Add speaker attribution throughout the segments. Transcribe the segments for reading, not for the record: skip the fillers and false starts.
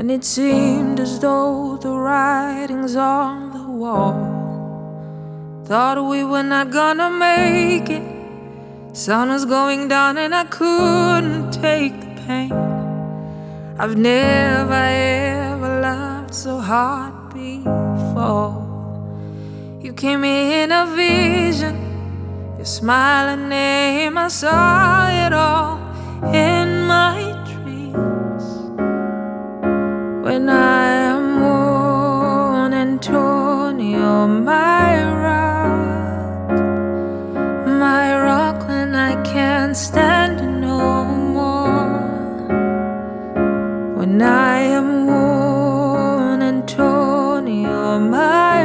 Speaker 1: when it seemed as though the writing's on the wall. Thought we were not gonna make it. Sun was going down and I couldn't take the pain. I've never ever loved so hard before. You came in a vision, your smiling name, I saw it all in my dreams. When I am worn and torn, you're my rock when I can't stand it no more. When I am worn and torn, you're my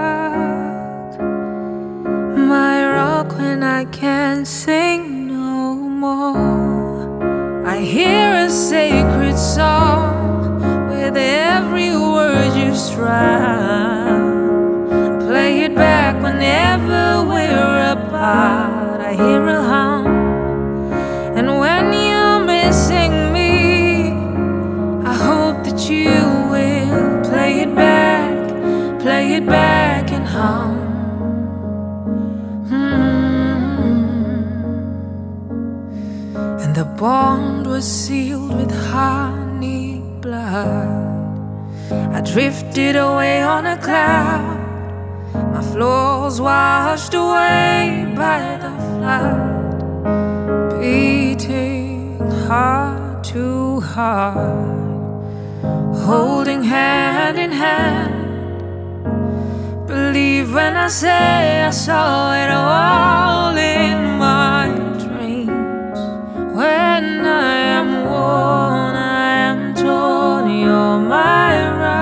Speaker 1: rock when I can't sing no more. I hear a sacred song with every word you strum. Play it back whenever we're apart. I hear a hum, and when you're missing me, I hope that you will play it back and hum. And the bond was sealed with honey blood. I drifted away on a cloud, my floors washed away by the flood, beating heart to heart, holding hand in hand. Believe when I say I saw it all in my dreams. When I am worn, I am torn, you're my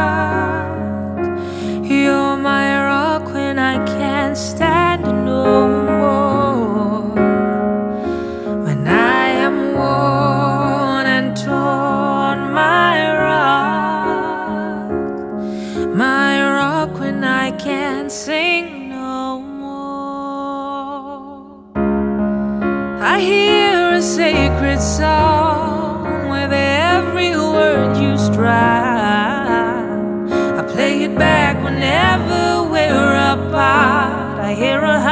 Speaker 1: rock when I can't stand it no more. When I am worn and torn, my rock when I can't sing no more. I hear a sacred song with every word you strum. I play it back whenever we're apart. I hear a